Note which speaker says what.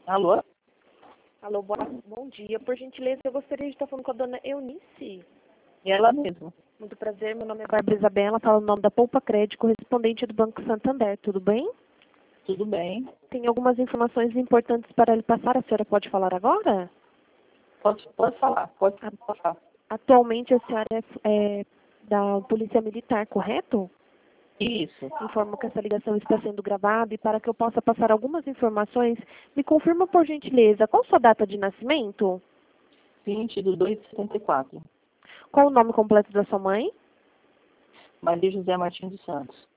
Speaker 1: Alô?
Speaker 2: Alô, bom dia. Por gentileza, eu gostaria de estar falando com a dona Eunice.
Speaker 1: Ela mesmo.
Speaker 2: Muito prazer, meu nome é Bárbara Isabela, falo no nome da Poupa Crédito, correspondente do Banco Santander, tudo bem?
Speaker 1: Tudo bem?
Speaker 2: Tem algumas informações importantes para lhe passar, a senhora pode falar agora?
Speaker 1: Pode falar, pode passar.
Speaker 2: Atualmente a senhora é da Polícia Militar, correto?
Speaker 1: Isso.
Speaker 2: Informo que essa ligação está sendo gravada e para que eu possa passar algumas informações, me confirma por gentileza, qual sua data de nascimento?
Speaker 1: 20/2/74.
Speaker 2: Qual o nome completo da sua mãe?
Speaker 1: Maria José Martins dos Santos.